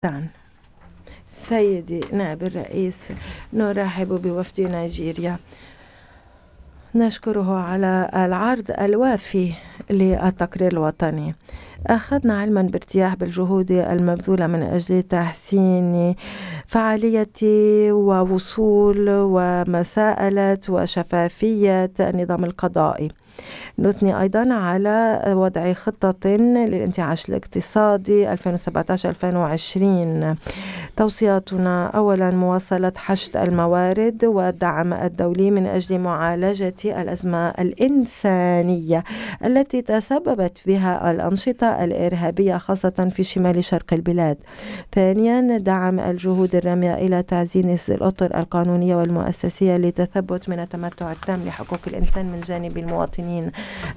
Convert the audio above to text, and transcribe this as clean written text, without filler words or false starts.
سيدي نائب الرئيس، نرحب بوفد نيجيريا، نشكره على العرض الوافي للتقرير الوطني. أخذنا علما بارتياح بالجهود المبذولة من أجل تحسين فعالية ووصول ومساءلة وشفافية النظام القضائي. نثني أيضا على وضع خطة للانتعاش الاقتصادي 2017-2020. توصياتنا أولا مواصلة حشد الموارد والدعم الدولي من أجل معالجة الأزمة الإنسانية التي تسببت بها الأنشطة الإرهابية خاصة في شمال شرق البلاد. ثانيا دعم الجهود الرامية إلى تعزيز الأطر القانونية والمؤسسية لتثبت من التمتع التام لحقوق الإنسان من جانب المواطنين